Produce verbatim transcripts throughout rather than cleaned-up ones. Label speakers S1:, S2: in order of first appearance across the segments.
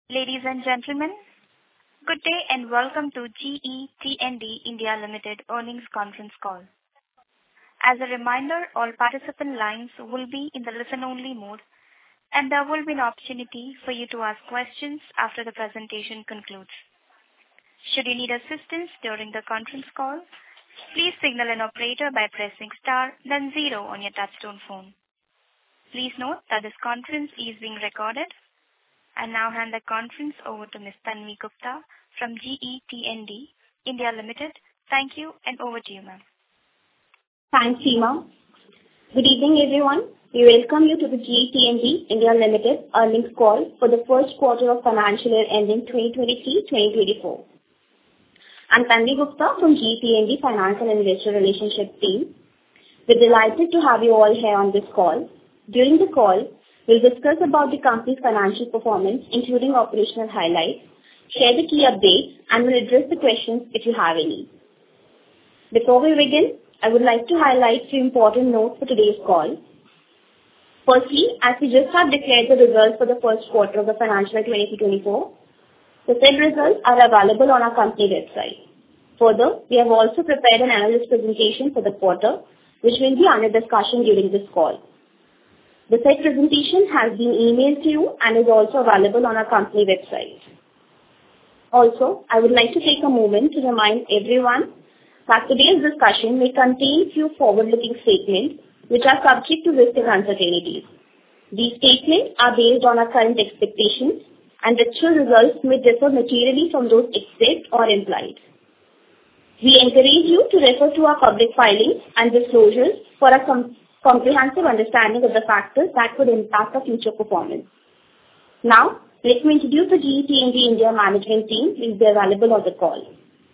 S1: Ladies and gentlemen, good day and welcome to G E T N D India Limited earnings conference call. As a reminder, all participant lines will be in the listen-only mode, and there will be an opportunity for you to ask questions after the presentation concludes. Should you need assistance during the conference call, please signal an operator by pressing star then zero on your touchtone phone. Please note that this conference is being recorded. I now hand the conference over to Miz Tanvi Gupta from G E T N D India Limited. Thank you, and over to you, ma'am.
S2: Thanks, Seema. Good evening, everyone. We welcome you to the G E T N D India Limited earnings call for the first quarter of financial year ending twenty twenty-three twenty twenty-four. I'm Tanvi Gupta from G E T N D Finance and Investor Relationship team. We're delighted to have you all here on this call. During the call, we'll discuss about the company's financial performance, including operational highlights, share the key updates, and we'll address the questions if you have any. Before we begin, I would like to highlight three important notes for today's call. Firstly, as we just have declared the results for the first quarter of the financial year twenty twenty-four, the said results are available on our company website. Further, we have also prepared an analyst presentation for the quarter, which will be under discussion during this call. The said presentation has been emailed to you and is also available on our company website. Also, I would like to take a moment to remind everyone that today's discussion may contain few forward-looking statements which are subject to risk and uncertainties. These statements are based on our current expectations and actual results may differ materially from those expressed or implied. We encourage you to refer to our public filings and disclosures for a com- comprehensive understanding of the factors that could impact our future performance. Now, let me introduce the G E T N D India management team who will be available on the call.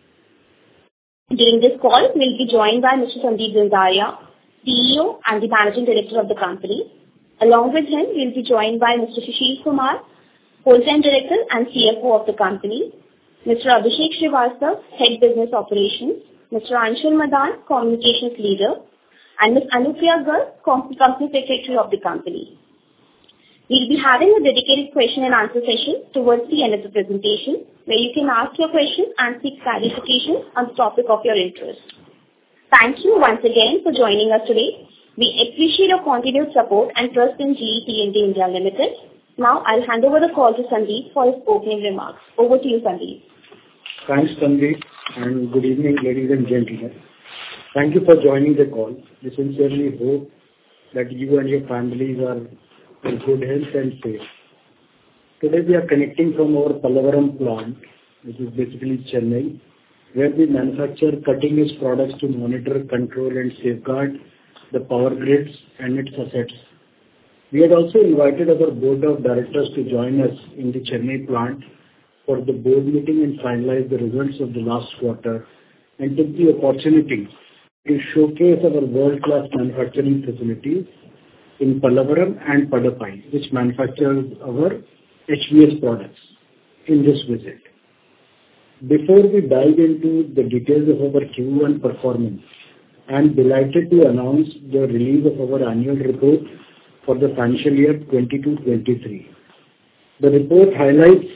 S2: During this call, we'll be joined by Mister Sandeep Zanzaria, C E O and the Managing Director of the company. Along with him, we'll be joined by Mister Sushil Kumar, Whole-time Director and C F O of the company, Mister Abhishek Srivastava, Head Business Operations, Mister Anshul Madan, Communications Leader, and Miz Anupriya Garg, Company Secretary of the company. We'll be having a dedicated question and answer session towards the end of the presentation, where you can ask your questions and seek clarification on the topic of your interest. Thank you once again for joining us today. We appreciate your continued support and trust in G E T N D India Limited. Now, I'll hand over the call to Sandeep for his opening remarks. Over to you, Sandeep.
S3: Thanks, Tanvi, and good evening, ladies and gentlemen. Thank you for joining the call. We sincerely hope that you and your families are in good health and safe. Today we are connecting from our Pallavaram plant, which is basically Chennai, where we manufacture cutting-edge products to monitor, control and safeguard the power grids and its assets. We had also invited our board of directors to join us in the Chennai plant for the board meeting and finalize the results of the last quarter and took the opportunity to showcase our world-class manufacturing facilities in Pallavaram and Padappai, which manufactures our H V S products in this visit. Before we dive into the details of our Q one performance, I am delighted to announce the release of our annual report for the financial year twenty-two twenty-three. The report highlights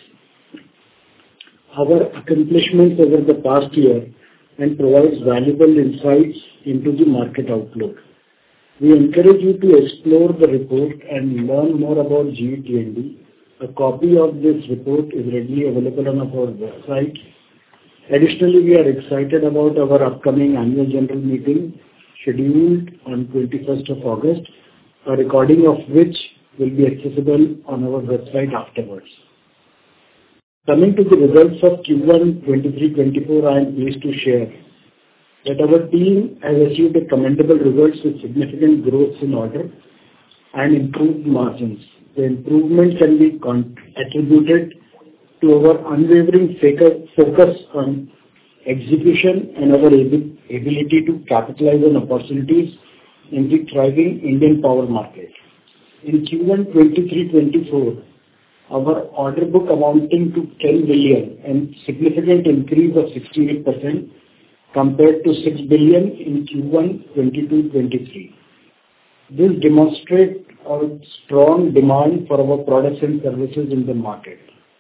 S3: our accomplishments over the past year and provides valuable insights into the market outlook. We encourage you to explore the report and learn more about G E T N D. A copy of this report is readily available on our website. Additionally, we are excited about our upcoming annual general meeting scheduled on twenty-first of August, a recording of which will be accessible on our website afterwards. Coming to the results of Q one twenty-three twenty-four, I am pleased to share that our team has achieved a commendable results with significant growth in order and improved margins. The improvement can be con- attributed to our unwavering focus on execution and our ab- ability to capitalize on opportunities in the thriving Indian power market. In Q one twenty-three twenty-four, our order book amounting to ten billion and significant increase of sixty-eight percent compared to six billion in Q one twenty-two twenty-three. This demonstrates a strong demand for our products and services in the market.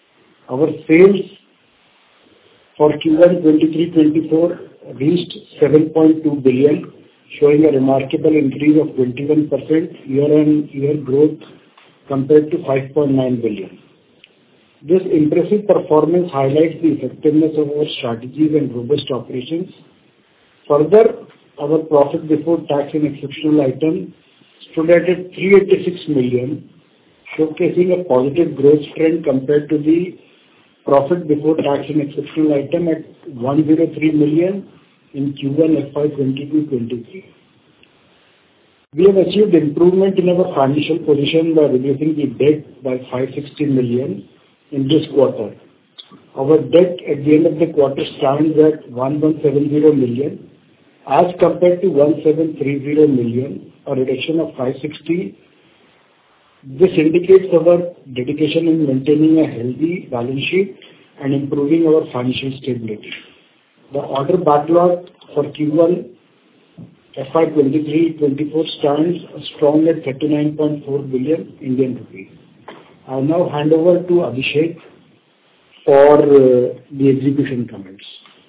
S3: Our sales for Q one twenty-three twenty-four reached seven point two billion, showing a remarkable increase of twenty-one percent year-on-year growth compared to five point nine billion. This impressive performance highlights the effectiveness of our strategies and robust operations. Further, our profit before tax and exceptional item stood at three hundred eighty-six million, showcasing a positive growth trend compared to the profit before tax and exceptional item at one hundred three million in Q one F Y twenty-two twenty-three. We have achieved improvement in our financial position by reducing the debt by five hundred sixty million in this quarter. Our debt at the end of the quarter stands at one thousand one hundred seventy million as compared to one thousand seven hundred thirty million, a reduction of five hundred sixty. This indicates our dedication in maintaining a healthy balance sheet and improving our financial stability. The order backlog for Q one F Y twenty-three twenty-four stands strong at thirty-nine point four billion Indian rupees. I now hand over to Abhishek for uh, the execution comments.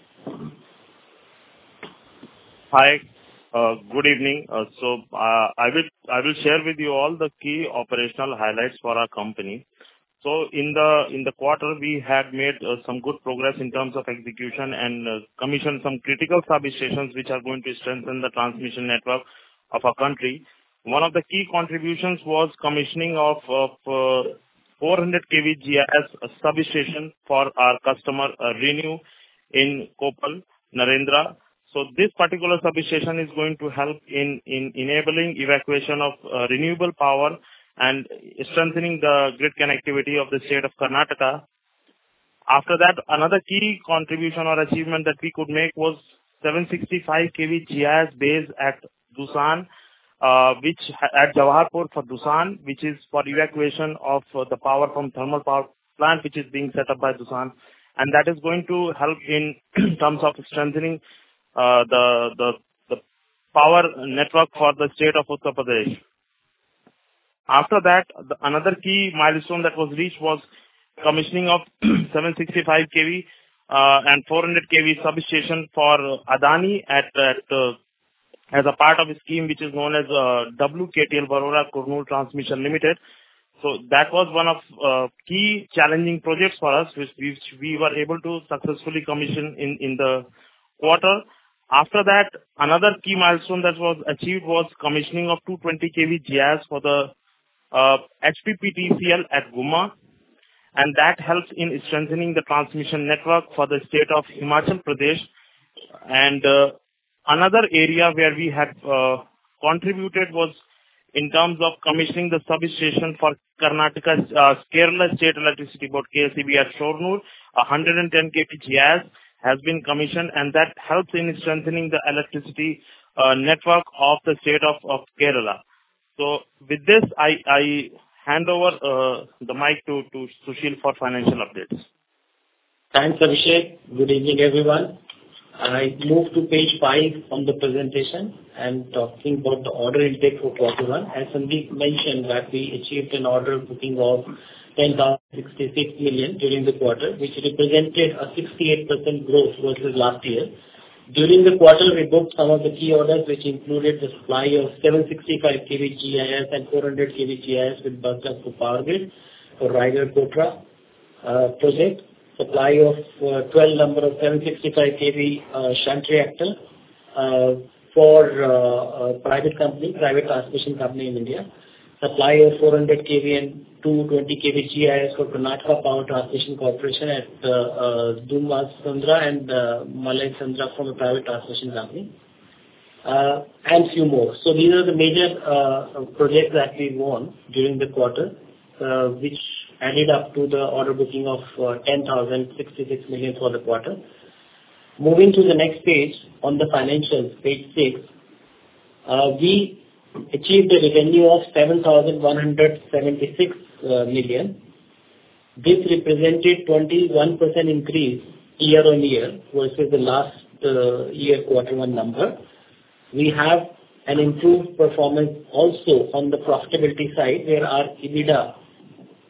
S4: Hi, uh, good evening. Uh, so uh, I will I will share with you all the key operational highlights for our company. So in the in the quarter we had made uh, some good progress in terms of execution and uh, commissioned some critical substations which are going to strengthen the transmission network of our country. One of the key contributions was commissioning of, of uh, four hundred k V G I S substation for our customer uh, Renew in Koppal, Narendra. So this particular substation is going to help in, in enabling evacuation of uh, renewable power and strengthening the grid connectivity of the state of Karnataka. After that, another key contribution or achievement that we could make was seven hundred sixty-five k V G I S base at Doosan, uh, which at Jawaharpur for Doosan, which is for evacuation of uh, the power from thermal power plant, which is being set up by Doosan, and that is going to help in terms of strengthening uh, the, the the power network for the state of Uttar Pradesh. After that, the, another key milestone that was reached was commissioning of seven hundred sixty-five k V uh, and four hundred k V substation for Adani at, at uh, as a part of a scheme which is known as uh, W K T L Warora Kurnool Transmission Limited. So that was one of uh, key challenging projects for us, which we, which we were able to successfully commission in, in the quarter. After that, another key milestone that was achieved was commissioning of two hundred twenty k V G I S for the uh, H P P T C L at Guma, and that helps in strengthening the transmission network for the state of Himachal Pradesh. And uh, another area where we had uh, contributed was in terms of commissioning the substation for Karnataka's uh, Kerala State Electricity Board K S E B at Shornur. one hundred ten k V G I S has been commissioned, and that helps in strengthening the electricity uh, network of the state of, of Kerala. So with this, I, I hand over uh, the mic to, to Sushil for financial updates.
S5: Thanks, Abhishek. Good evening, everyone. I move to page five on the presentation and talking about the order intake for quarter one. As Sandeep mentioned, that we achieved an order booking of ten thousand sixty-six million during the quarter, which represented a sixty-eight percent growth versus last year. During the quarter, we booked some of the key orders, which included the supply of seven hundred sixty-five k V G I S and four hundred k V G I S with Bhaktapur Power Grid for Raigarh Kotra uh, project, supply of uh, twelve number of seven hundred sixty-five k V uh, shunt reactor uh, for uh, a private company, private transmission company in India, supply of four hundred k V and two hundred twenty k V G I S for Karnataka Power Transmission Corporation at uh, uh, Dunmas Sandra and uh, Malay Sandra from a private transmission company, uh, and few more. So these are the major uh, projects that we won during the quarter, uh, which added up to the order booking of uh, ten thousand sixty-six million for the quarter. Moving to the next page on the financials, page six, uh, we achieved a revenue of seven thousand one hundred seventy-six uh, million. This represented twenty-one percent increase year on year versus the last uh, year quarter one number. We have an improved performance also on the profitability side, where our EBITDA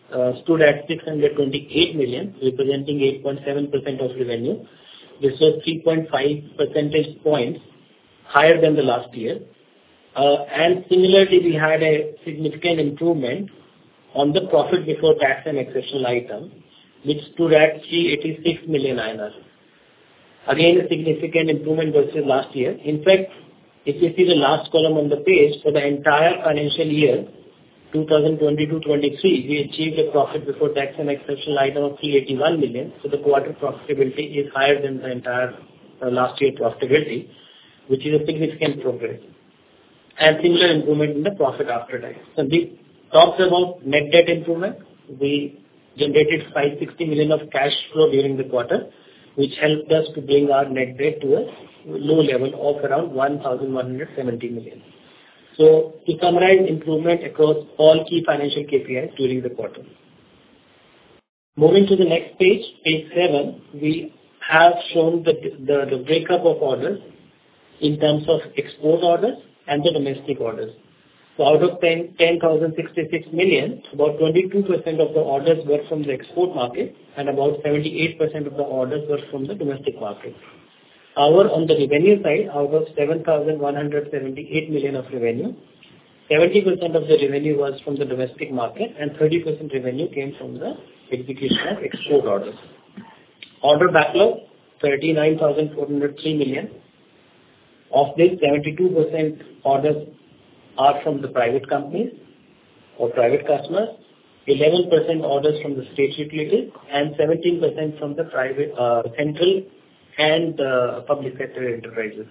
S5: uh, stood at six hundred twenty-eight million, representing eight point seven percent of revenue. This was three point five percentage points higher than the last year. Uh, and similarly, we had a significant improvement on the profit before tax and exceptional item, which stood at three hundred eighty-six million I N R. Again, a significant improvement versus last year. In fact, if you see the last column on the page, for the entire financial year, twenty twenty-two twenty-three, we achieved a profit before tax and exceptional item of three hundred eighty-one million. So the quarter profitability is higher than the entire uh, last year profitability, which is a significant progress. And similar improvement in the profit after tax. So we talked about net debt improvement. We generated five hundred sixty million of cash flow during the quarter, which helped us to bring our net debt to a low level of around one thousand one hundred seventy million. So to summarize, improvement across all key financial K P Is during the quarter. Moving to the next page, page seven, we have shown the, the, the breakup of orders in terms of export orders and the domestic orders. So out of ten thousand sixty-six million, about twenty-two percent of the orders were from the export market and about seventy-eight percent of the orders were from the domestic market. However, on the revenue side, out of seven thousand one hundred seventy-eight million of revenue, seventy percent of the revenue was from the domestic market and thirty percent revenue came from the execution of export orders. Order backlog, thirty-nine thousand four hundred three million. Of this, seventy-two percent orders are from the private companies or private customers, eleven percent orders from the state utilities, and seventeen percent from the private, uh, central and uh, public sector enterprises.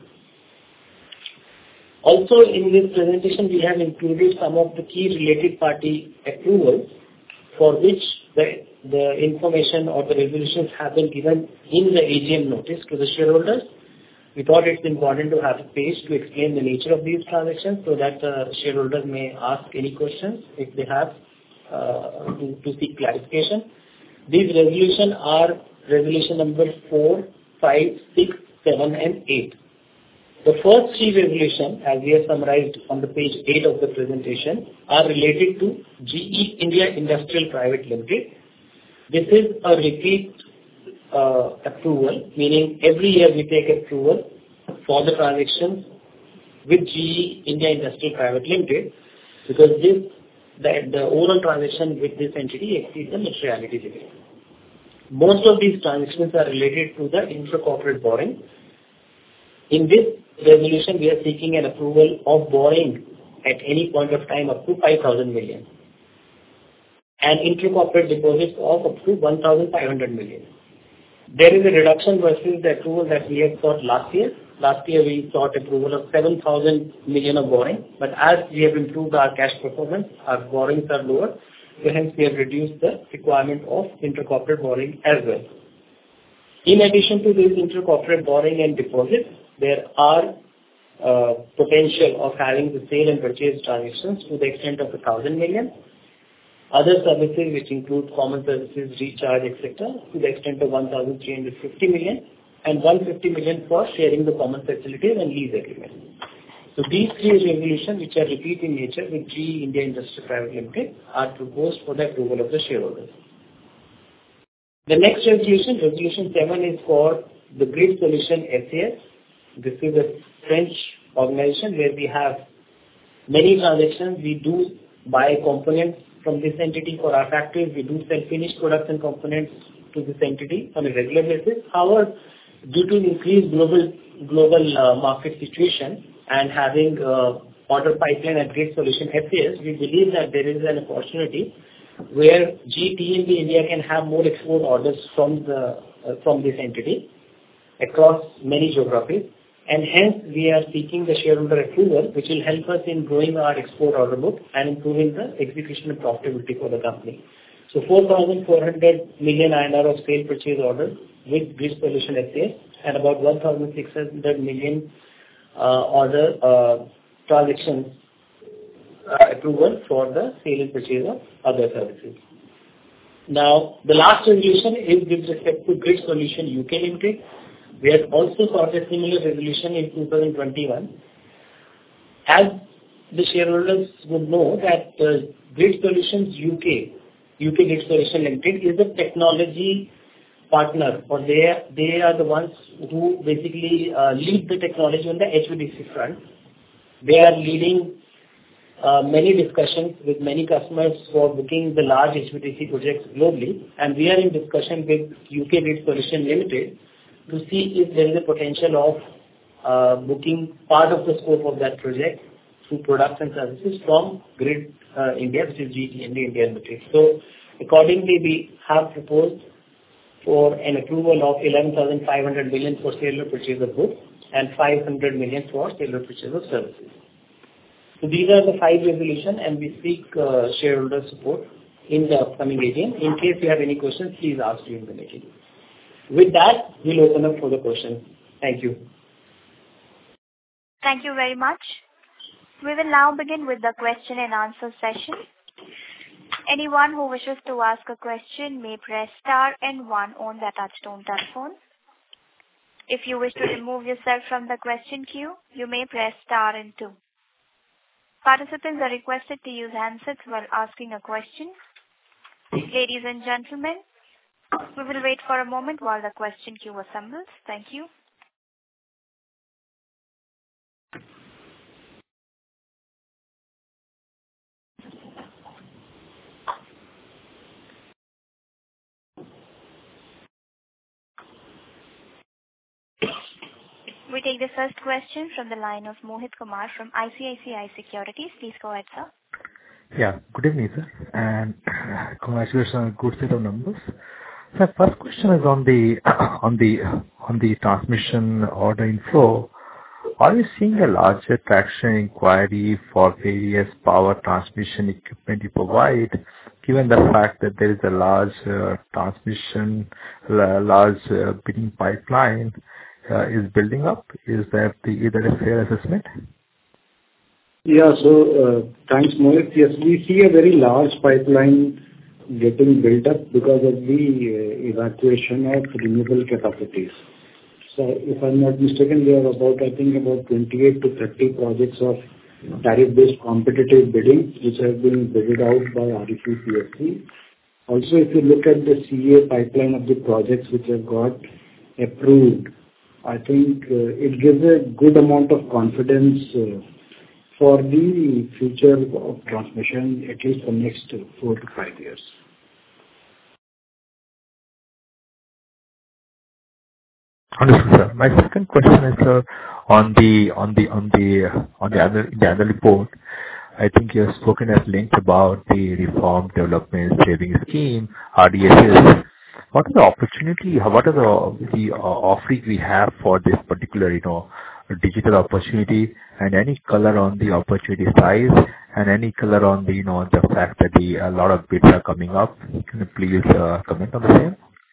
S5: Also, in this presentation, we have included some of the key related party approvals for which the, the information or the resolutions have been given in the A G M notice to the shareholders. We thought it's important to have a page to explain the nature of these transactions so that uh, shareholders may ask any questions if they have uh, to, to seek clarification. These resolutions are resolution number four, five, six, seven, and eight. The first three resolutions, as we have summarized on the page eight of the presentation, are related to G E India Industrial Private Limited. This is a repeat uh, approval, meaning every year we take approval for the transactions with G E India Industrial Private Limited, because this the, the overall transaction with this entity exceeds the materiality limit. Most of these transactions are related to the intra-corporate borrowing. In this resolution, we are seeking an approval of borrowing at any point of time up to five thousand million and intra-corporate deposits of up to one thousand five hundred million. There is a reduction versus the approval that we had sought last year. Last year, we sought approval of seven thousand million of borrowing, but as we have improved our cash performance, our borrowings are lower, so hence we have reduced the requirement of intra-corporate borrowing as well. In addition to this intra-corporate borrowing and deposits, there are uh, potential of having the sale and purchase transactions to the extent of one thousand million. Other services, which include common services, recharge, et cetera, to the extent of one thousand three hundred fifty million, and one hundred fifty million for sharing the common facilities and lease agreements. So these three resolutions, which are repeat in nature with G E India Industrial Private Limited, are proposed for the approval of the shareholders. The next resolution, resolution seven, is for the Grid Solution S A S. This is a French organization where we have many transactions. We do buy components from this entity for our factories. We do sell finished products and components to this entity on a regular basis. However, due to increased global global uh, market situation and having uh, order pipeline at Grid Solution S A S, we believe that there is an opportunity where G T N D India can have more export orders from the uh, from this entity across many geographies. And hence, we are seeking the shareholder approval, which will help us in growing our export order book and improving the execution and profitability for the company. So four thousand four hundred million I N R of sale purchase orders with Grid Solution S A S and about one thousand six hundred million uh, order uh, transactions uh, approval for the sale and purchase of other services. Now, the last resolution is with respect to Grid Solution U K Limited. We had also sought a similar resolution in two thousand twenty-one. As the shareholders would know that uh, Grid Solutions U K U K Grid Solutions Limited is a technology partner, or they they are the ones who basically uh, lead the technology on the H V D C front. They are leading uh, many discussions with many customers for booking the large H V D C projects globally, and we are in discussion with U K Grid Solutions Limited to see if there is a potential of uh, booking part of the scope of that project through products and services from Grid uh, India, which is G T N D India Limited. So accordingly, we have proposed for an approval of eleven thousand five hundred million for sale or purchase of goods and five hundred million for sale or purchase of services. So these are the five resolutions, and we seek uh, shareholder support in the upcoming A G M. In case you have any questions, please ask during the meeting. With that, we'll open up for the questions. Thank you.
S1: Thank you very much. We will now begin with the question and answer session. Anyone who wishes to ask a question may press star and one on their touchtone telephone. If you wish to remove yourself from the question queue, you may press star and two. Participants are requested to use handsets while asking a question. Ladies and gentlemen, we will wait for a moment while the question queue assembles. Thank you. We take the first question from the line of Mohit Kumar from I C I C I Securities. Please go ahead, sir.
S6: Yeah, good evening, sir, and congratulations on a good set of numbers. So first question is on the on the on the transmission order inflow. Are you seeing a larger traction inquiry for various power transmission equipment you provide, given the fact that there is a large uh, transmission, uh, large uh, bidding pipeline uh, is building up? Is that the, is that a fair assessment?
S3: Yeah. So, uh, thanks, Mohit. Yes, we see a very large pipeline getting built up because of the uh, evacuation of renewable capacities. So if I'm not mistaken, there are about, I think, about twenty-eight to thirty projects of tariff-based competitive bidding, which have been bidded out by R E C P S C. Also, if you look at the C A pipeline of the projects which have got approved, I think uh, it gives a good amount of confidence uh, for the future of transmission, at least for next four to five years.
S6: Understood, sir. My second question is, sir, on the on the on the on the other the other report. I think you have spoken at length about the Reform Development Savings Scheme, R D S S. What is the opportunity? What are the the uh, offering we have for this particular, you know, digital opportunity, and any color on the opportunity size, and any color on the, you know, the fact that the a lot of bids are coming up? Can you please uh, comment on the same?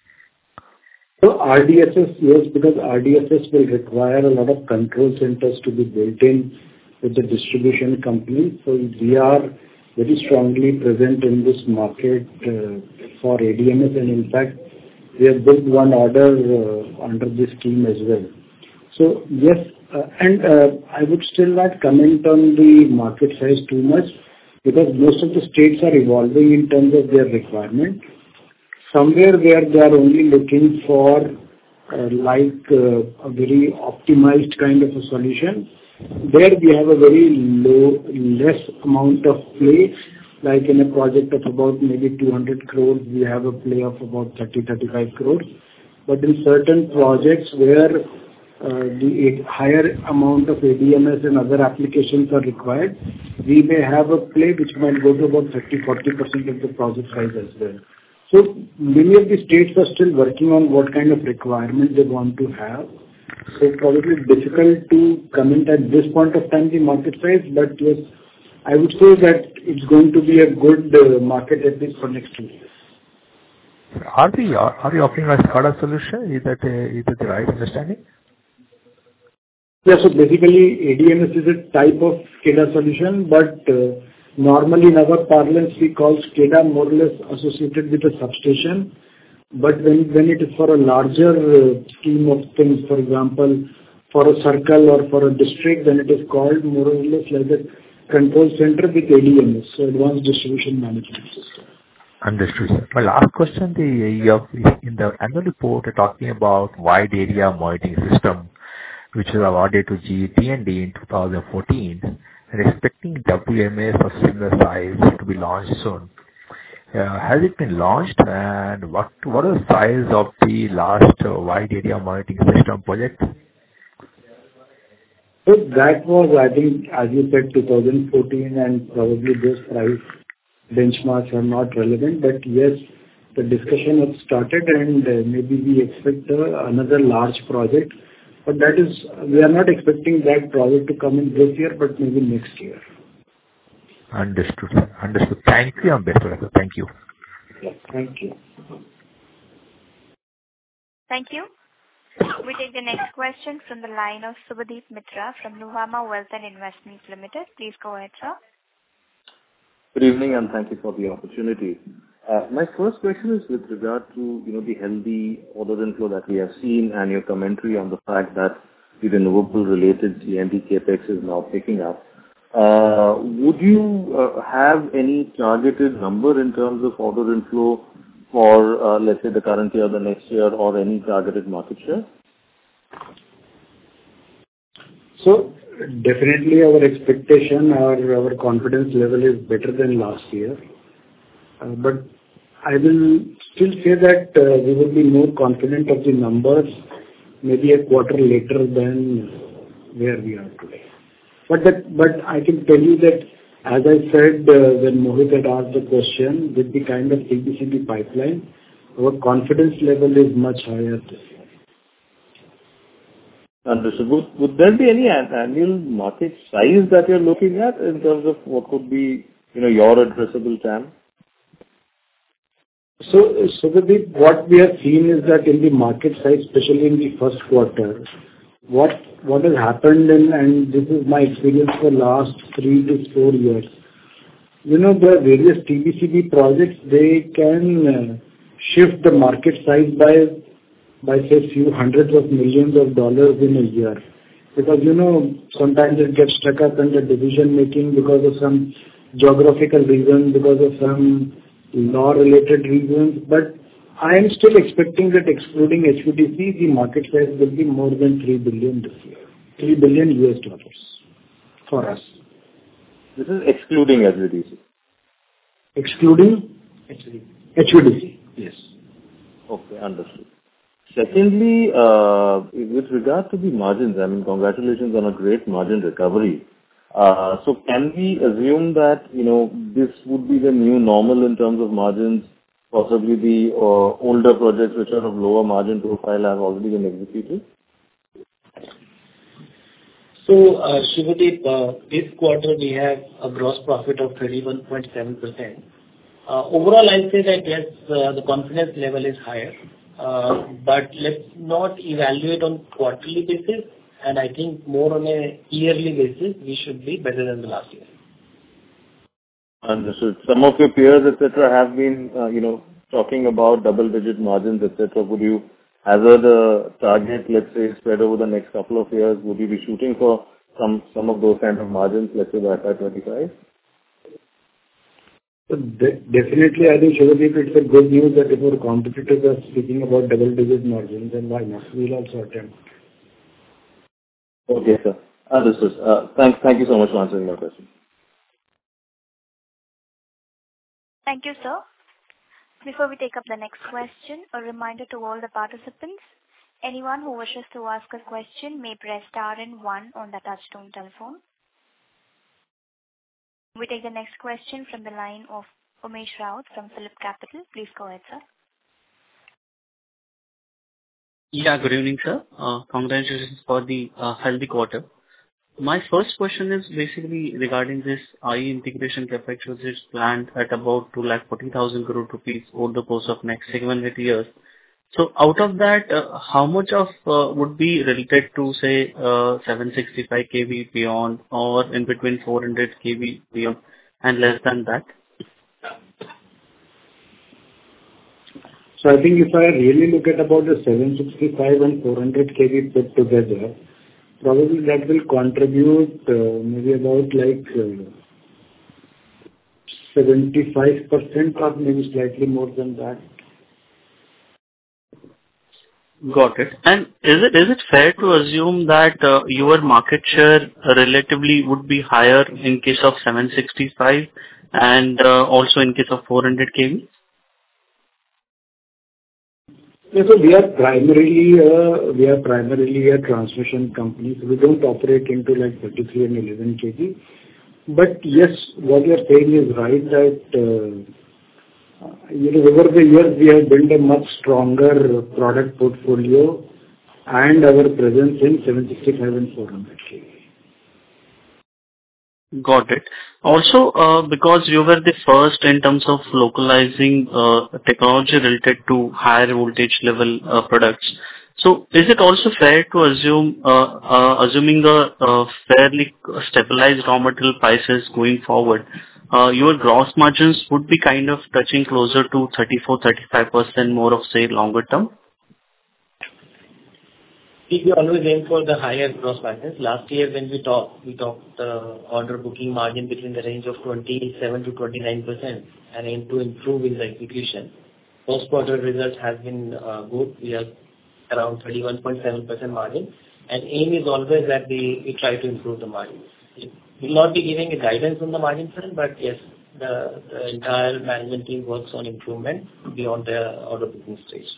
S3: So R D S S, yes, because R D S S will require a lot of control centers to be built in with the distribution company. So we are very strongly present in this market uh, for A D M S, and in fact, we have booked one order uh, under this scheme as well. So yes, uh, and uh, I would still not comment on the market size too much, because most of the states are evolving in terms of their requirement. Somewhere where they are only looking for uh, like uh, a very optimized kind of a solution, there we have a very low, less amount of play. Like in a project of about maybe two hundred crores, we have a play of about thirty to thirty-five crores. But in certain projects where uh, the higher amount of A D M S and other applications are required, we may have a play which might go to about thirty to forty percent of the project size as well. So many of the states are still working on what kind of requirement they want to have. So probably difficult to comment at this point of time the market size, but yes, I would say that it's going to be a good uh, market at least for next two years.
S6: Are we are, are we offering a SCADA solution? Is that a, is that the right understanding?
S3: Yeah, so basically A D M S is a type of SCADA solution, but uh, normally in our parlance we call SCADA more or less associated with a substation. But when, when it is for a larger uh, scheme of things, for example, for a circle or for a district, then it is called more or less like a control center with A D M S, so Advanced Distribution Management System.
S6: Understood, sir. My last question, the you have in the annual report, you're talking about wide area monitoring system, which was awarded to G E T and D in two thousand fourteen, and expecting W M S of similar size to be launched soon. Uh, has it been launched, and what what is the size of the last uh, wide area monitoring system project?
S3: So that was, I think, as you said, two thousand fourteen, and probably those price benchmarks are not relevant. But yes, the discussion has started, and uh, maybe we expect uh, another large project. But that is, we are not expecting that project to come in this year, but maybe next year.
S6: Understood, sir. Understood. Thank you, Ambassador. Thank you.
S3: Yeah, thank you.
S1: Thank you. We take the next question from the line of Subhadip Mitra from Nuvama Wealth and Investments Limited. Please go ahead, sir.
S7: Good evening, and thank you for the opportunity. Uh, my first question is with regard to, you know, the healthy order inflow that we have seen and your commentary on the fact that the renewable-related T and D capex is now picking up. Uh, would you uh, have any targeted number in terms of order inflow for, uh, let's say, the current year, the next year, or any targeted market share?
S3: So definitely our expectation or our confidence level is better than last year. Uh, but I will still say that uh, we will be more confident of the numbers maybe a quarter later than where we are today. But that, but I can tell you that, as I said uh, when Mohit had asked the question, with the kind of T B C B pipeline, our confidence level is much higher this year.
S7: Understood. Would, would there be any an- annual market size that you're looking at in terms of what could be, you know, your addressable T A M?
S3: So, Subhadip, what we have seen is that in the market size, especially in the first quarter, what what has happened, in, and this is my experience for last three to four years, you know, the various T B C B projects, they can uh, shift the market size by, by say, few hundreds of millions of dollars in a year. Because, you know, sometimes it gets stuck up in the decision making because of some geographical reason, because of some law-related reasons, but I am still expecting that excluding H V D C, the market size will be more than three billion this year. three billion U S dollars for us.
S7: This is excluding H V D C.
S3: Excluding H V D C, yes.
S7: Okay, understood. Secondly, uh, with regard to the margins, I mean, congratulations on a great margin recovery. Uh, so can we assume that, you know, this would be the new normal in terms of margins? Possibly the uh, older projects which are of lower margin profile have already been executed?
S5: So, uh, Shivadip, uh, this quarter we have a gross profit of thirty-one point seven percent. Uh, overall, I'll say that yes, uh, the confidence level is higher, uh, but let's not evaluate on quarterly basis, and I think more on a yearly basis, we should be better than the last year.
S7: Understood. Some of your peers, et cetera, have been, uh, you know, talking about double-digit margins, et cetera. Would you hazard a target, let's say, spread over the next couple of years? Would you be shooting for some some of those kind of margins, let's say, by F Y twenty-five?
S3: So de- definitely, I think, Shivadip, it's a good news that if our competitors are speaking about double-digit margins, then why not? We'll also attempt.
S7: Okay, sir. Understood. Uh, thank, thank you so much for answering my question.
S1: Thank you, sir. Before we take up the next question, a reminder to all the participants, anyone who wishes to ask a question may press star and one on the touchtone telephone. We take the next question from the line of Umesh Raut from Phillip Capital. Please go ahead, sir.
S8: Yeah, good evening, sir. Uh, congratulations for the uh, healthy quarter. My first question is basically regarding this I E integration capex, which is planned at about two lakh forty thousand crore rupees over the course of next seven hundred years. So out of that, uh, how much of uh, would be related to, say, uh, seven sixty-five K V beyond, or in between four hundred K V beyond and less than that?
S3: So I think if I really look at about the seven sixty-five and four hundred K V put together, probably that will contribute uh, maybe about like uh, seventy-five percent or maybe slightly more than that.
S8: Got it. And is it is it fair to assume that uh, your market share relatively would be higher in case of seven sixty-five and uh, also in case of four hundred kV?
S3: Yeah, so we are primarily a, we are primarily a transmission company, so we don't operate into like thirty-three and eleven kV. But yes, what you are saying is right, that uh, you know, over the years we have built a much stronger product portfolio and our presence in seven sixty-five and four hundred kV.
S8: Got it. Also, uh, because you were the first in terms of localizing uh, technology related to higher voltage level uh, products. So is it also fair to assume, uh, uh, assuming a uh, fairly stabilized raw material prices going forward, uh, your gross margins would be kind of touching closer to thirty-four to thirty-five percent more of, say, longer term?
S5: We always aim for the higher gross margins. Last year when we talked, we talked uh, order booking margin between the range of twenty-seven to twenty-nine percent and aim to improve in the execution. First quarter results has been uh, good. We are around thirty-one point seven percent margin, and aim is always that we, we try to improve the margin. We will not be giving a guidance on the margin front, but yes, the, the entire management team works on improvement beyond the order booking stage.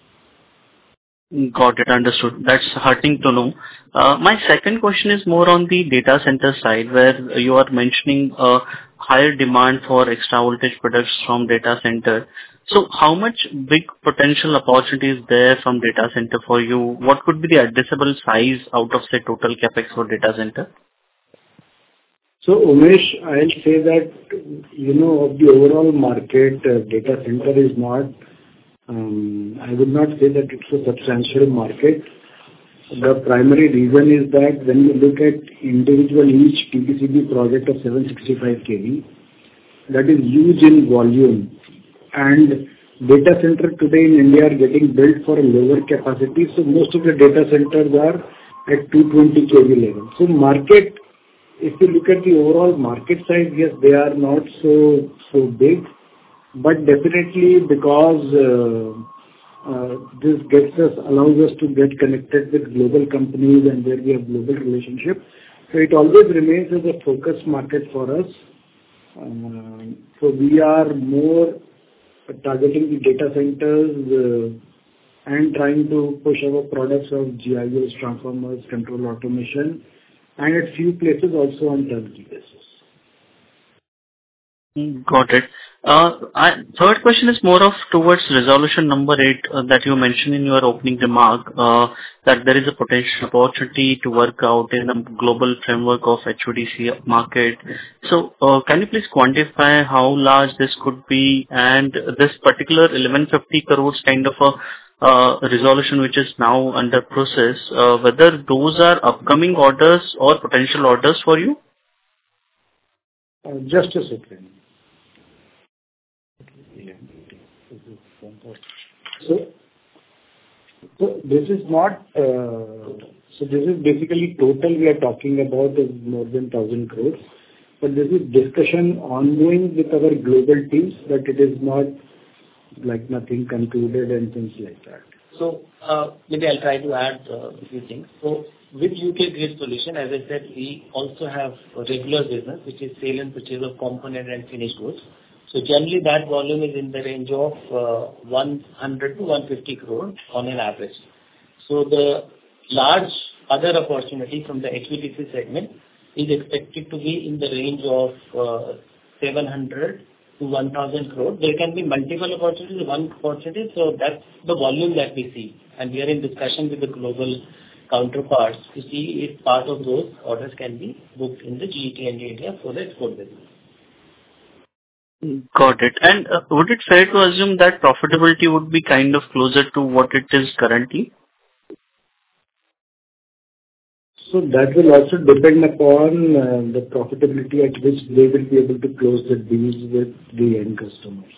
S8: Got it. Understood. That's heartening to know. Uh, My second question is more on the data center side, where you are mentioning uh, higher demand for extra voltage products from data center. So how much big potential opportunity is there from data center for you? What could be the addressable size out of, say, total CapEx for data center?
S3: So, Umesh, I'll say that, you know, of the overall market, uh, data center is not, um, I would not say that it's a substantial market. The primary reason is that when you look at individual each T B C B project of seven sixty-five kV, that is huge in volume. And data center today in India are getting built for a lower capacity, so most of the data centers are at two twenty kV level. So market, if you look at the overall market size, yes, they are not so so big, but definitely because uh, uh, this gets us allows us to get connected with global companies and where we have global relationship. So it always remains as a focus market for us. Uh, so we are more targeting the data centers uh, and trying to push our products of G I S, transformers, control automation, and at few places also on turnkey basis.
S8: Got it. Uh, I, third question is more of towards resolution number eight uh, that you mentioned in your opening remark, uh, that there is a potential opportunity to work out in a global framework of H V D C market. So, uh, can you please quantify how large this could be, and this particular eleven fifty crores kind of a uh, resolution which is now under process, uh, whether those are upcoming orders or potential orders for you?
S3: Uh, just a second. So, so this is not, uh, so this is basically total we are talking about is more than one thousand crores, but this is discussion ongoing with our global teams, but it is not like nothing concluded and things like that.
S5: So, uh, maybe I'll try to add uh, a few things. So, with U K Grid Solution, as I said, we also have a regular business, which is sale and purchase of component and finished goods. So generally that volume is in the range of uh, one hundred to one hundred fifty crore on an average. So the large other opportunity from the H V D C segment is expected to be in the range of uh, seven hundred to one thousand crore. There can be multiple opportunities, one opportunity, so that's the volume that we see. And we are in discussion with the global counterparts to see if part of those orders can be booked in the G E T N D India for the export business.
S8: Got it. And uh, would it fair to assume that profitability would be kind of closer to what it is currently?
S3: So that will also depend upon uh, the profitability at which they will be able to close the deals with the end customers.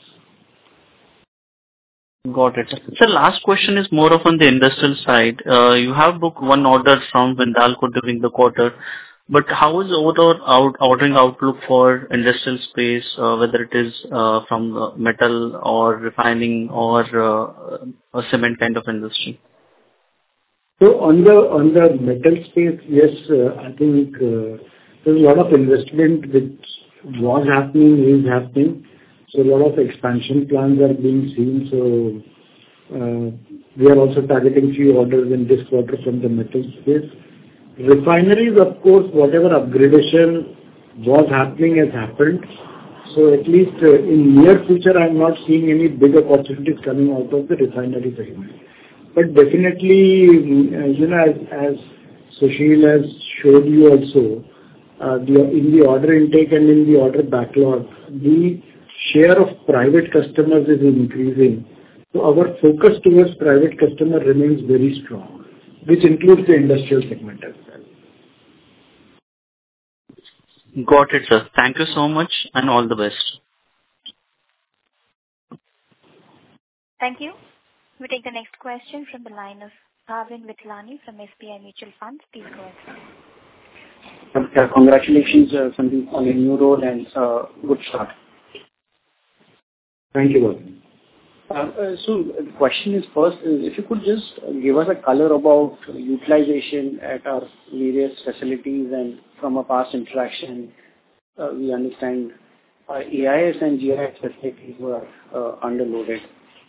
S8: Got it. So last question is more of on the industrial side. Uh, you have booked one order from Vindalco during the quarter. But how is the overall out, ordering outlook for industrial space, uh, whether it is uh, from the metal or refining or uh, a cement kind of industry?
S3: So on the on the metal space, yes, uh, I think uh, there's a lot of investment which was happening, is happening. So a lot of expansion plans are being seen. So uh, we are also targeting few orders in this quarter from the metal space. Refineries, of course, whatever upgradation was happening has happened. So at least uh, in near future, I'm not seeing any big opportunities coming out of the refinery segment. But definitely, uh, you know, as, as Sushil has showed you also, uh, the, in the order intake and in the order backlog, the share of private customers is increasing. So our focus towards private customer remains very strong, which includes the industrial segment as well.
S8: Got it, sir. Thank you so much and all the best.
S1: Thank you. We take the next question from the line of Bhavin Vithlani from S B I Mutual Fund. Please go ahead.
S9: Uh, congratulations, uh, Sandeep, on your new role and uh, good start.
S3: Thank you, Bhavin.
S9: Uh, uh, so the question is first, is if you could just give us a color about utilization at our various facilities, and from a past interaction, uh, we understand uh, A I S and G I S facilities were uh, underloaded.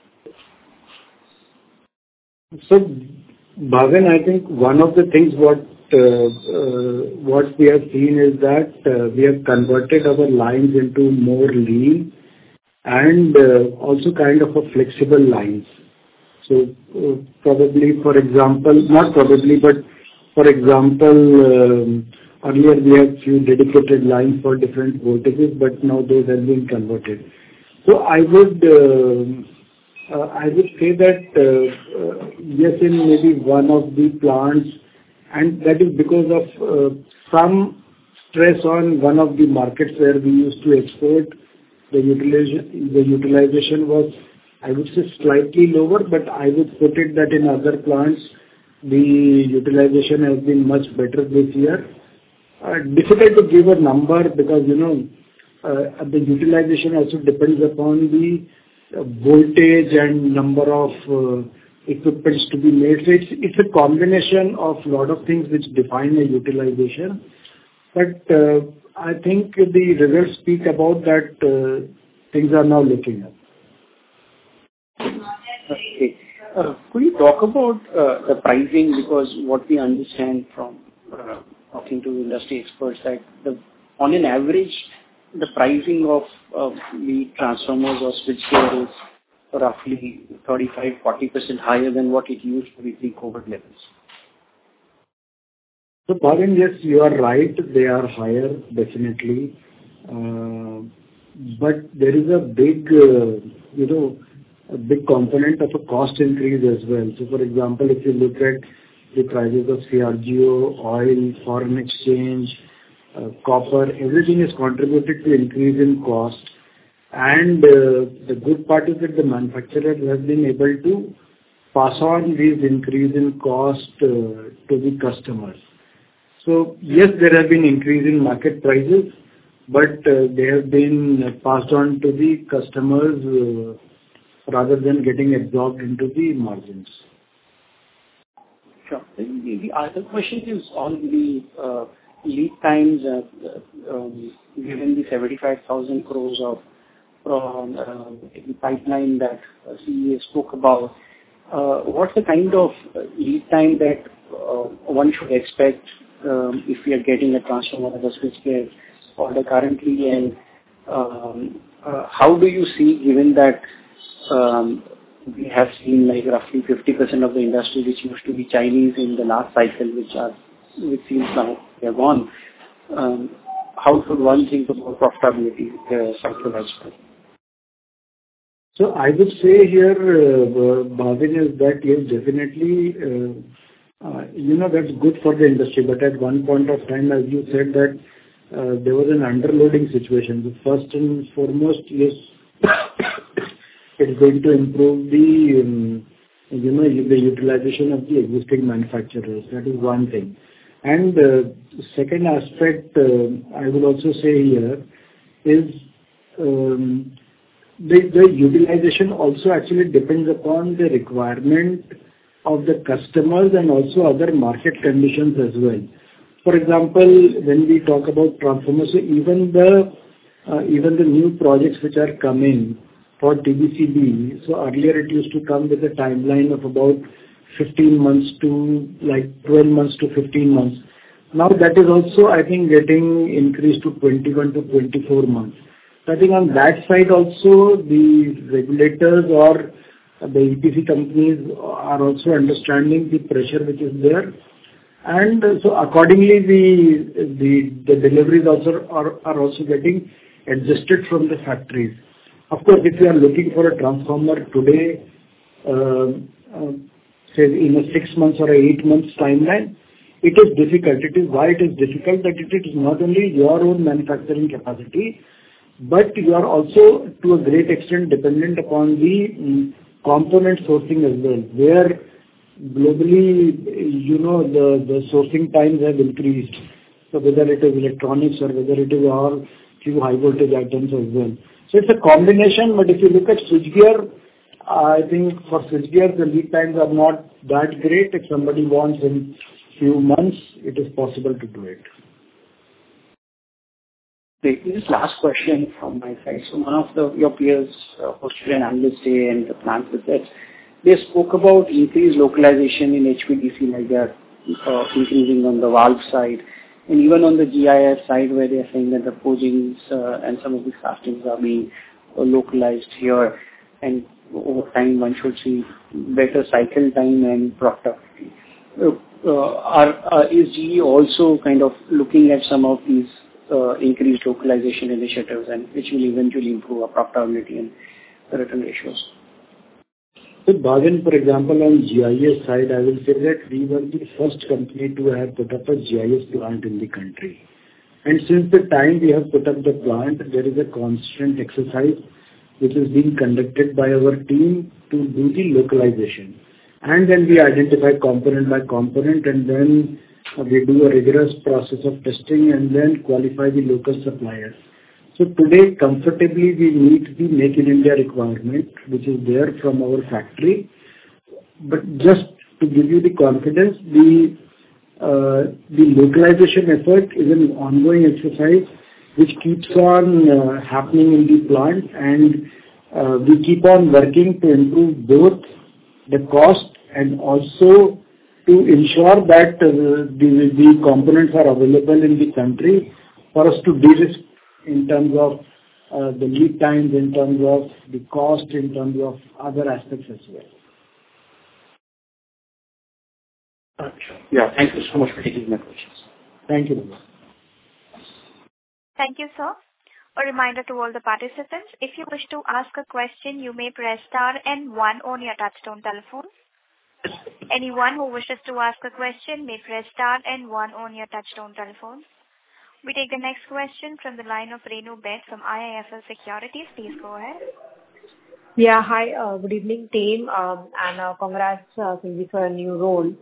S3: So, Bhavin, I think one of the things what uh, uh, what we have seen is that uh, we have converted our lines into more lean and uh, also kind of a flexible lines. So, uh, probably, for example, not probably, but for example, um, earlier we had few dedicated lines for different voltages, but now those have been converted. So, I would. Uh, Uh, I would say that, uh, uh, yes, in maybe one of the plants, and that is because of uh, some stress on one of the markets where we used to export. The utilization, the utilization was, I would say, slightly lower, but I would put it that in other plants, the utilization has been much better this year. Uh, Difficult to give a number because, you know, uh, the utilization also depends upon the voltage and number of uh, equipments to be made. So it's, it's a combination of lot of things which define a utilization. But uh, I think the results speak about that uh, things are now looking up.
S9: Okay. Uh, could you talk about uh, the pricing, because what we understand from uh, talking to industry experts that the, on an average, the pricing of uh, the transformers or switchgear is roughly thirty-five to forty percent higher than what it used to be pre-COVID levels.
S3: So, Bhavin, yes, you are right. They are higher, definitely. Uh, but there is a big, uh, you know, a big component of a cost increase as well. So, for example, if you look at the prices of C R G O, oil, foreign exchange, Uh, copper, everything is contributed to increase in cost. And uh, the good part is that the manufacturers have been able to pass on these increase in cost uh, to the customers. So yes, there have been increase in market prices, but uh, they have been passed on to the customers uh, rather than getting absorbed into the margins.
S9: Sure. The, the other question is on the uh, lead times, uh, um, given the seventy-five thousand crores of um, uh, the pipeline that uh, C E A spoke about, uh, what's the kind of lead time that uh, one should expect um, if we are getting a transformer or a switchgear order currently, and um, uh, how do you see, given that um, we have seen like roughly fifty percent of the industry which used to be Chinese in the last cycle, which are which seems now they are gone. Um, how should one think about profitability uh, cycle as well?
S3: So I would say here, uh, Bhavin, is that yes, definitely, uh, uh, you know, that's good for the industry. But at one point of time, as you said, that uh, there was an underloading situation. The first and foremost, yes, it's going to improve the, um, you know, the utilization of the existing manufacturers. That is one thing. And uh, second aspect, uh, I will also say here is um, the, the utilization also actually depends upon the requirement of the customers and also other market conditions as well. For example, when we talk about transformers, so even the uh, even the new projects which are coming for T B C B, so earlier it used to come with a timeline of about fifteen months to like twelve months to fifteen months. Now that is also, I think, getting increased to twenty-one to twenty-four months. So I think on that side also, the regulators or the E P C companies are also understanding the pressure which is there. And so accordingly, the the, the deliveries also are, are also getting adjusted from the factories. Of course, if you are looking for a transformer today, uh, uh, say in a six months or a eight months timeline, it is difficult. It is why it is difficult that it is not only your own manufacturing capacity, but you are also to a great extent dependent upon the um, component sourcing as well, where globally, you know, the, the sourcing times have increased. So whether it is electronics or whether it is all few high voltage items as well. So it's a combination, but if you look at switchgear, I think for switchgear the lead times are not that great. If somebody wants in few months, it is possible to do it.
S9: This last question from my side. So one of the, your peers uh, hosted an analyst day and the plant visits. They spoke about increased localization in H V D C, like they are uh, increasing on the valve side, and even on the G I S side, where they are saying that the forgings uh, and some of the castings are being uh, localized here, and over time one should see better cycle time and profitability. Uh, uh, are, are, is G E also kind of looking at some of these uh, increased localization initiatives, and which will eventually improve our profitability and return ratios?
S3: So, Bhavin, for example, on G I S side, I will say that we were the first company to have put up a G I S plant in the country. And since the time we have put up the plant, there is a constant exercise which is being conducted by our team to do the localization. And then we identify component by component, and then we do a rigorous process of testing and then qualify the local suppliers. So today, comfortably, we meet the Make in India requirement, which is there from our factory. But just to give you the confidence, the uh, the localization effort is an ongoing exercise which keeps on uh, happening in the plant, and uh, we keep on working to improve both the cost and also to ensure that uh, the, the components are available in the country for us to de-risk in terms of uh, the lead times, in terms of the cost, in terms of other aspects as well.
S9: Yeah, thank you so much for taking my questions.
S3: Thank you.
S1: Thank you, sir. A reminder to all the participants, if you wish to ask a question, you may press star and one on your touchtone telephone. Anyone who wishes to ask a question may press star and one on your touchtone telephone. We take the next question from the line of Renu Baid from I I F L Securities. Please go ahead.
S10: Yeah, hi. Uh, good evening, team, um, and uh, congrats, uh, Sanjeev, for a new role.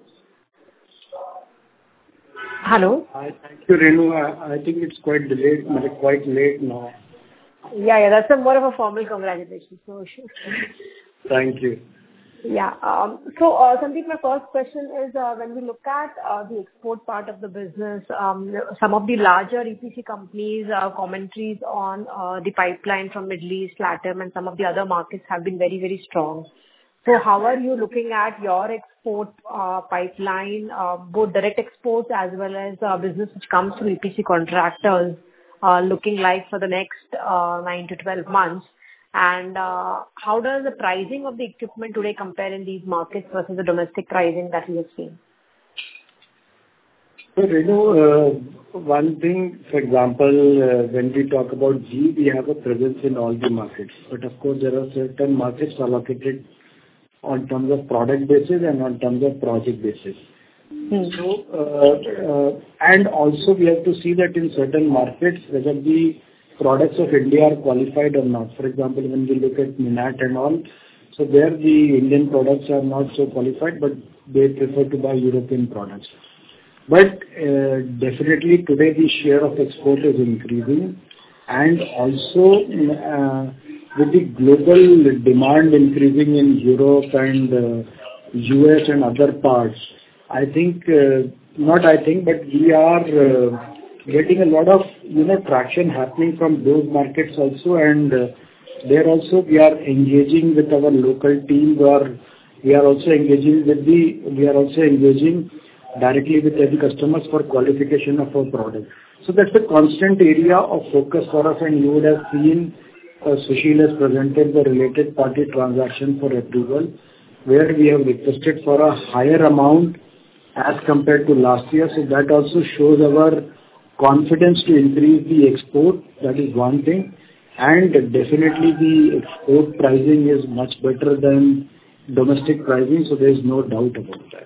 S10: Hello.
S3: Hi, thank you, Renu. I, I think it's quite delayed, quite late now.
S10: Yeah, yeah, that's a more of a formal congratulations. So,
S3: thank you.
S10: Yeah. Um, so, uh, Sandeep, my first question is, uh, when we look at uh, the export part of the business, um, some of the larger E P C companies' uh, commentaries on uh, the pipeline from Middle East, LATAM, and some of the other markets have been very, very strong. So, how are you looking at your export uh, pipeline, uh, both direct exports as well as uh, business which comes through E P C contractors, uh, looking like for the next uh, nine to twelve months? And uh, how does the pricing of the equipment today compare in these markets versus the domestic pricing that we have seen?
S3: So, Renu, uh, one thing, for example, uh, when we talk about G, we have a presence in all the markets. But of course, there are certain markets allocated on terms of product basis and on terms of project basis. Hmm. So, uh, uh, and also we have to see that in certain markets, whether the products of India are qualified or not. For example, when we look at Minat and all, so there the Indian products are not so qualified, but they prefer to buy European products. But uh, definitely today the share of export is increasing, and also uh, with the global demand increasing in Europe and uh, U S and other parts, I think, uh, not I think, but we are uh, getting a lot of, you know, traction happening from those markets also. And uh, there also we are engaging with our local teams, or we are also engaging with the, we are also engaging directly with the customers for qualification of our product. So that's a constant area of focus for us, and you would have seen, uh, Sushil has presented the related party transaction for approval, where we have requested for a higher amount as compared to last year. So that also shows our confidence to increase the export. That is one thing. And definitely the export pricing is much better than domestic pricing, so there is no doubt about that.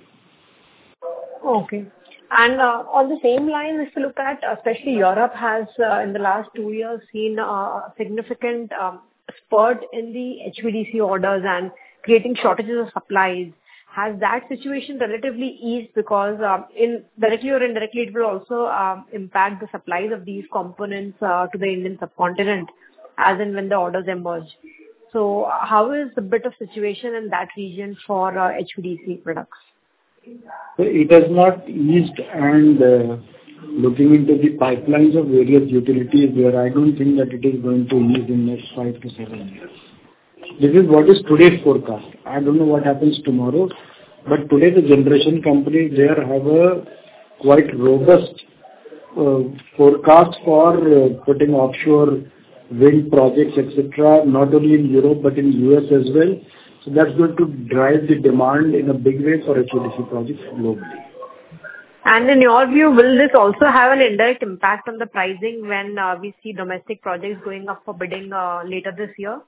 S10: Okay. And uh, on the same line, if you look at, especially Europe has uh, in the last two years seen a significant um, spurt in the H V D C orders and creating shortages of supplies. Has that situation relatively eased? Because uh, in directly or indirectly, it will also um, impact the supplies of these components uh, to the Indian subcontinent, as and when the orders emerge. So, how is the bit of situation in that region for uh, H V D C products?
S3: It has not eased, and uh, looking into the pipelines of various utilities there, I don't think that it is going to ease in the next five to seven years. This is what is today's forecast. I don't know what happens tomorrow, but today the generation companies there have a quite robust uh, forecast for uh, putting offshore wind projects, et cetera, not only in Europe but in U S as well. So that's going to drive the demand in a big way for H V D C projects globally.
S10: And in your view, will this also have an indirect impact on the pricing when uh, we see domestic projects going up for bidding uh, later this year?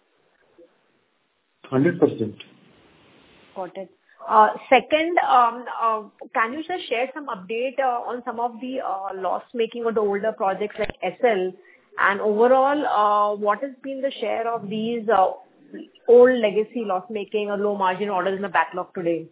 S3: one hundred percent.
S10: Got it. Uh, Second, um, uh, can you just share some update uh, on some of the uh, loss-making or the older projects like S L? And overall, uh, what has been the share of these uh, old legacy loss-making or low-margin orders in the backlog today?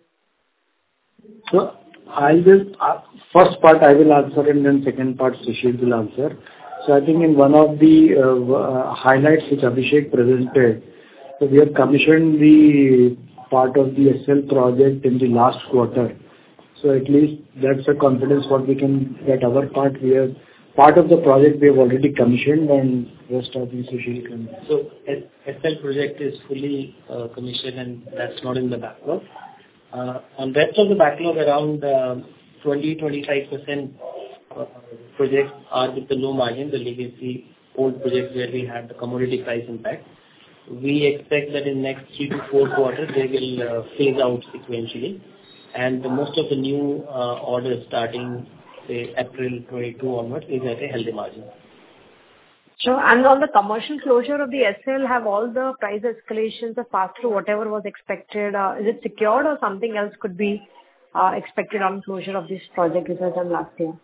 S3: So I will, uh, first part I will answer, and then second part Sushil will answer. So I think in one of the uh, uh, highlights which Abhishek presented, so we have commissioned the part of the S L project in the last quarter. So at least that's a confidence what we can get our part. We have part of the project we have already commissioned, and rest of the Sushil can.
S5: So S L project is fully uh, commissioned, and that's not in the backlog. Uh, on rest of the backlog, around uh, twenty to twenty-five percent uh, projects are with the low margin, the legacy old projects where we had the commodity price impact. We expect that in next three to four quarters, they will uh, phase out sequentially. And the most of the new uh, orders starting, say, April twenty-two onwards is at a healthy margin.
S10: Sure. And on the commercial closure of the S L, have all the price escalations or passed through whatever was expected? Uh, is it secured or something else could be uh, expected on closure of this project which was done last year?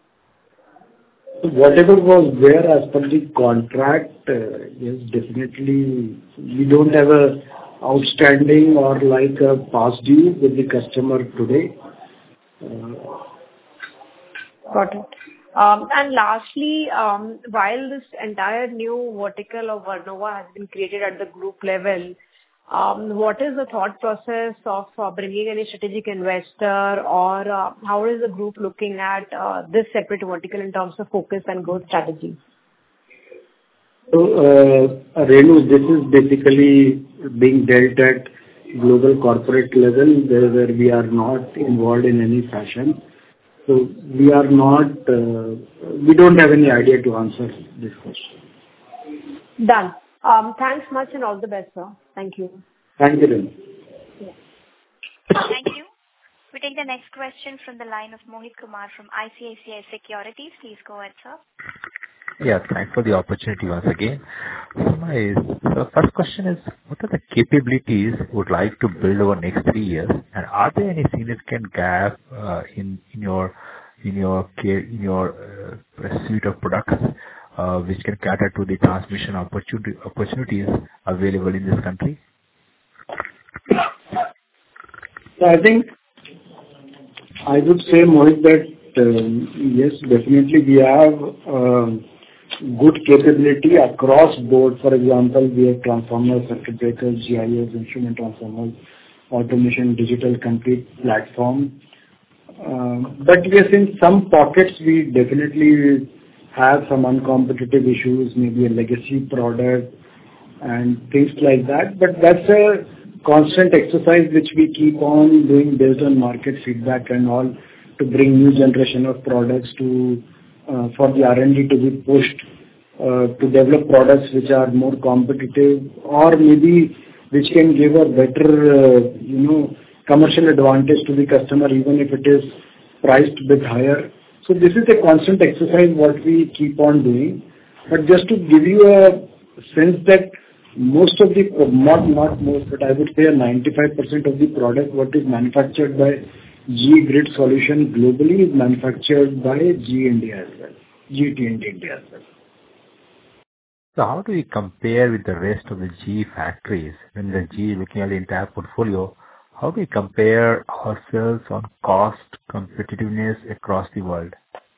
S3: Whatever was there as per the contract, uh, yes, definitely we don't have a outstanding or like a past due with the customer today. Uh,
S10: Got it. Um, and lastly, um, while this entire new vertical of Vernova has been created at the group level, um, what is the thought process of uh, bringing any strategic investor, or uh, how is the group looking at uh, this separate vertical in terms of focus and growth strategy?
S3: So, uh, Renu, this is basically being dealt at global corporate level, where, where we are not involved in any fashion. So we are not, uh, we don't have any idea to answer this question.
S10: Done. Um, thanks much and all the best, sir. Thank you.
S3: Thank you, Renu.
S10: Yeah.
S1: Thank you. We take the next question from the line of Mohit Kumar from I C I C I Securities. Please go ahead, sir.
S6: Yeah, thanks for the opportunity once again. So my so first question is, what are the capabilities you would like to build over next three years, and are there any significant gap uh, in in your in your care in your uh, suite of products uh, which can cater to the transmission opportunity opportunities available in this country?
S3: So I think I would say, Mohit, that um, yes, definitely we have um, good capability across board. For example, we have transformers, circuit breakers, G I S, instrument transformers, automation, digital complete platform. Um, But yes, in some pockets, we definitely have some uncompetitive issues, maybe a legacy product and things like that. But that's a constant exercise which we keep on doing based on market feedback and all, to bring new generation of products to uh, for the R and D to be pushed uh, to develop products which are more competitive or maybe which can give a better, uh, you know, commercial advantage to the customer, even if it is priced a bit higher. So this is a constant exercise what we keep on doing. But just to give you a sense that most of the, not not most, but I would say ninety-five percent of the product what is manufactured by G E Grid Solution globally is manufactured by G E India as well, G E T and D India as well.
S6: So how do we compare with the rest of the G E factories when the G E looking at the entire portfolio? How do we compare ourselves on cost competitiveness across the world?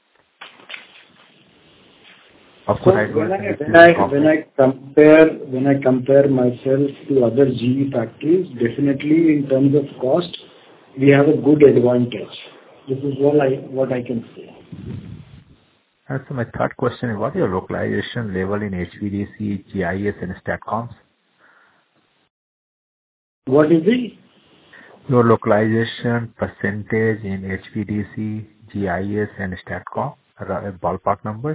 S6: Of
S3: So
S6: course, I
S3: when
S6: don't
S3: I
S6: think
S3: when
S6: it's
S3: I
S6: complex.
S3: when I compare when I compare myself to other G E factories, definitely in terms of cost, we have a good advantage. This is what I what I can say.
S6: And so my third question is, what is your localization level in H V D C, G I S, and STATCOMs?
S3: What is the
S6: Your localization percentage in H V D C, G I S, and STATCOM, ra- ballpark numbers?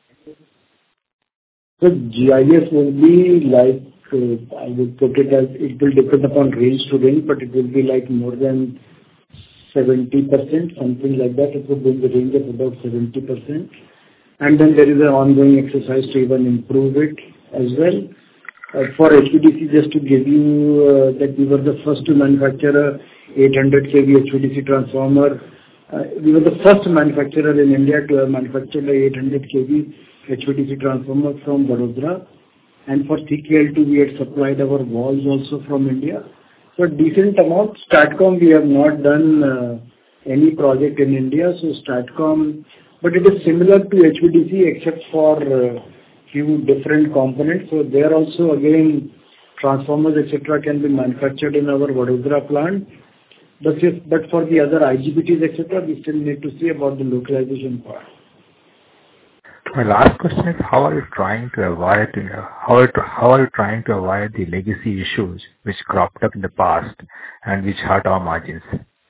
S3: So G I S will be like, uh, I would put it as, it will depend upon range to range, but it will be like more than seventy percent, something like that. It would be in the range of about seventy percent. And then there is an ongoing exercise to even improve it as well. Uh, For H V D C, just to give you uh, that we were the first to manufacture a eight hundred kV H V D C transformer. Uh, We were the first manufacturer in India to have manufactured a eight hundred kV H V D C transformer from Vadodara. And for C K L two, we had supplied our valves also from India. So decent amount. STATCOM, we have not done uh, any project in India, so STATCOM, but it is similar to H V D C except for uh, few different components. So there also, again, transformers, et cetera, can be manufactured in our Vadodara plant. But yes, but for the other I G B Ts, et cetera, we still need to see about the localization part.
S6: My last question is, how are you trying to avoid uh, how are, how are you trying to avoid the legacy issues which cropped up in the past and which hurt our margins?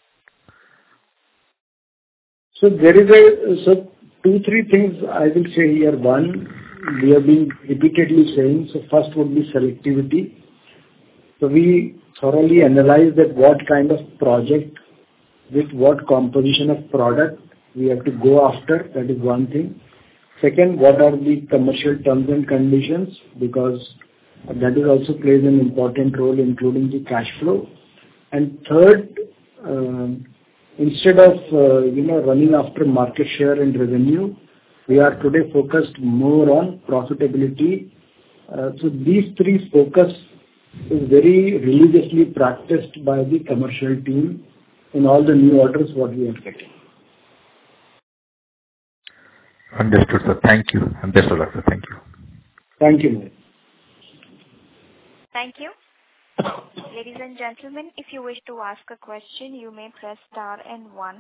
S3: So there is a, so two, three things I will say here. One, we have been repeatedly saying, so first would be selectivity. So we thoroughly analyze that what kind of project with what composition of product we have to go after. That is one thing. Second, what are the commercial terms and conditions? Because that is also plays an important role, including the cash flow. And third, um, instead of, uh, you know, running after market share and revenue, we are today focused more on profitability. Uh, So these three focus is very religiously practiced by the commercial team in all the new orders what we are getting.
S6: Understood, sir. Thank you. And best of luck, sir. Thank you.
S3: Thank you, Mohit.
S1: Thank you. Ladies and gentlemen, if you wish to ask a question, you may press star and one.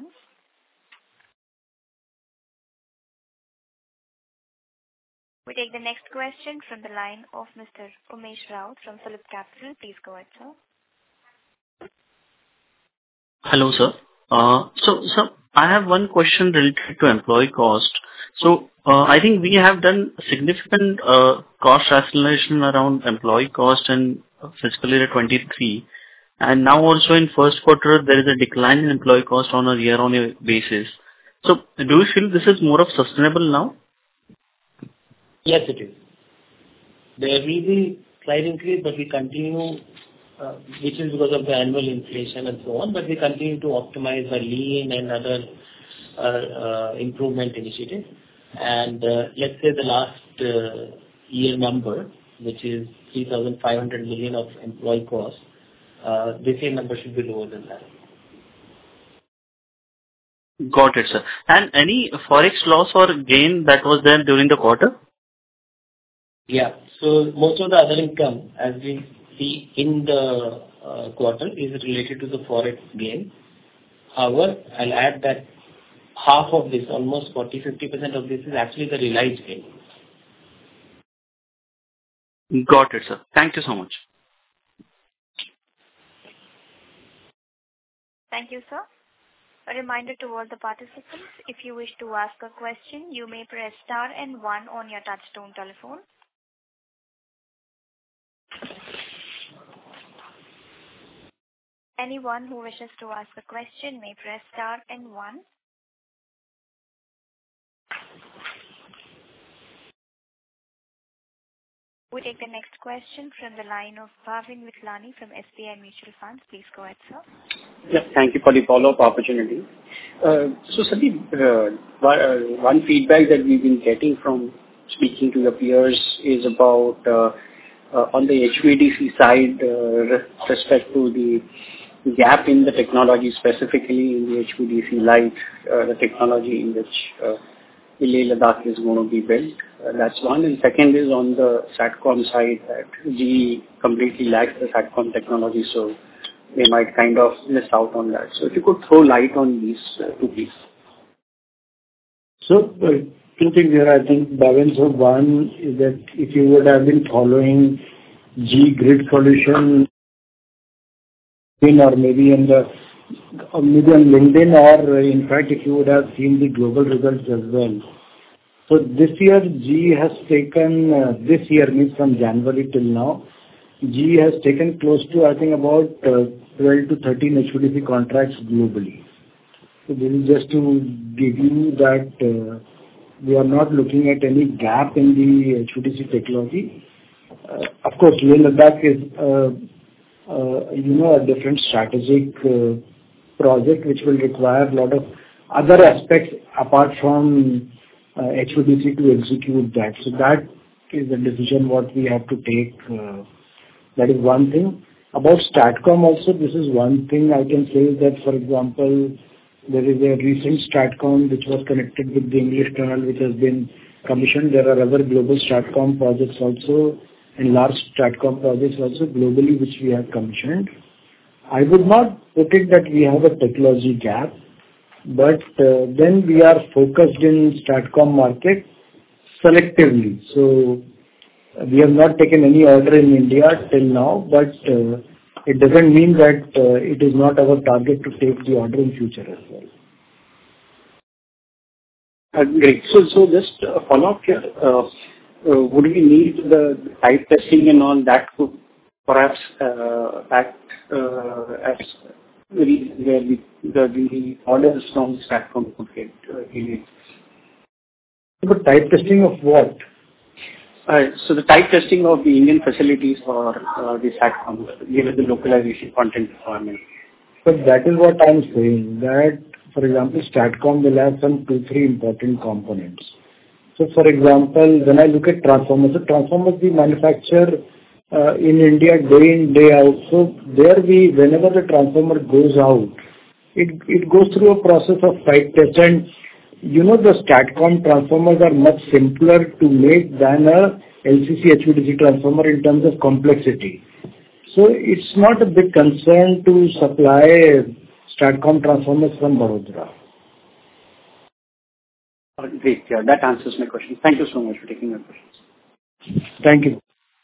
S1: We take the next question from the line of Mister Umesh Rao from PhillipCapital. Please go ahead, sir.
S8: Hello, sir. Uh, So, sir, I have one question related to employee cost. So, uh, I think we have done significant uh, cost rationalization around employee cost in fiscal year twenty-three, and now also in first quarter, there is a decline in employee cost on a year-on-year basis. So do you feel this is more of sustainable now?
S5: Yes, it is. There will be slight increase, but we continue, uh, which is because of the annual inflation and so on, but we continue to optimize the lean and other uh, uh, improvement initiatives. And uh, let's say the last uh, year number, which is three thousand five hundred million of employee cost, uh, this year number should be lower than that.
S8: Got it, sir. And any forex loss or gain that was there during the quarter?
S5: Yeah. So most of the other income, as we see in the uh, quarter, is related to the forex gain. However, I'll add that half of this, almost forty to fifty percent of this is actually the realized gain.
S8: Got it, sir. Thank you so much.
S1: Thank you, sir. A reminder to all the participants, if you wish to ask a question, you may press star and one on your touchtone telephone. Anyone who wishes to ask a question may press star and one. We take the next question from the line of Bhavin Vithlani from S B I Mutual Funds. Please go ahead, sir.
S9: Yeah, thank you for the follow-up opportunity. Uh, so, Sandeep, uh, one feedback that we've been getting from speaking to your peers is about uh, uh, on the H V D C side, uh, with respect to the gap in the technology, specifically in the H V D C light, uh, the technology in which uh, Leh Ladakh is going to be built. Uh, that's one. And second is on the SATCOM side, that G E completely lacks the SATCOM technology, so they might kind of miss out on that. So if you could throw light on these uh, two, please.
S3: So, uh, two things here, I think, Bhavin. So one is that if you would have been following G E Grid Solution in or maybe in the or maybe on LinkedIn, or in fact, if you would have seen the global results as well. So this year, G E has taken, uh, this year means from January till now, G E has taken close to, I think, about uh, twelve to thirteen H V D C contracts globally. So this is just to give you that uh, we are not looking at any gap in the H V D C technology. Uh, of course, Leh Ladakh is, uh, uh, you know, a different strategic uh, project which will require a lot of other aspects apart from uh, H V D C to execute that. So that is the decision what we have to take. Uh, that is one thing. About STATCOM also, this is one thing I can say is that, for example, there is a recent STATCOM which was connected with the English Tunnel which has been commissioned. There are other global STATCOM projects also and large STATCOM projects also globally which we have commissioned. I would not put it that we have a technology gap, but uh, then we are focused in STATCOM market selectively. So uh, we have not taken any order in India till now, but uh, it doesn't mean that uh, it is not our target to take the order in future as well.
S9: Uh, great. So, so just a follow-up here. Uh, uh, would we need the type testing and all that could perhaps uh, act uh, as the reason where the, the, the orders from STATCOM could get uh, delayed?
S3: But type testing of what?
S9: Uh, so the type testing of the Indian facilities for uh, the SATCOM, given the localization content requirement.
S3: But that is what I'm saying, that, for example, STATCOM will have some two, three important components. So, for example, when I look at transformers, so transformers we manufacture uh, in India day in, day out. So, there we, whenever the transformer goes out, it, it goes through a process of type test. And you know, the STATCOM transformers are much simpler to make than a L C C H V D C transformer in terms of complexity. So it's not a big concern to supply STATCOM transformers from Barodara.
S9: Great. Yeah, that answers my question. Thank you so much for taking my questions.
S3: Thank you.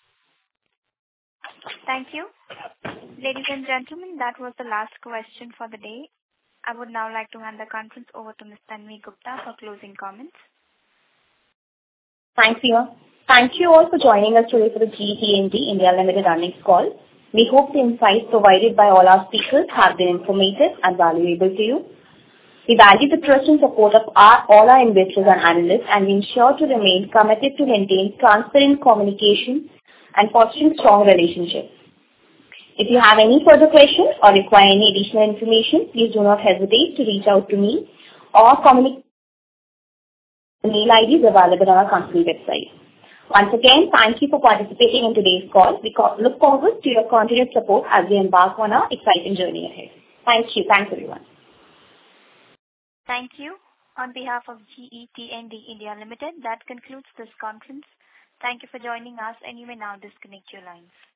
S1: Thank you. Ladies and gentlemen, that was the last question for the day. I would now like to hand the conference over to Miz Tanvi Gupta for closing comments.
S2: Thanks, Eva. Thank you all for joining us today for the G E T N D India Limited earnings call. We hope the insights provided by all our speakers have been informative and valuable to you. We value the trust and support of our, all our investors and analysts, and we ensure to remain committed to maintain transparent communication and fostering strong relationships. If you have any further questions or require any additional information, please do not hesitate to reach out to me or communicate. The mail I D is available on our company website. Once again, thank you for participating in today's call. We look forward to your continued support as we embark on our exciting journey ahead. Thank you. Thanks, everyone.
S1: Thank you. On behalf of G E T N D India Limited, that concludes this conference. Thank you for joining us, and you may now disconnect your lines.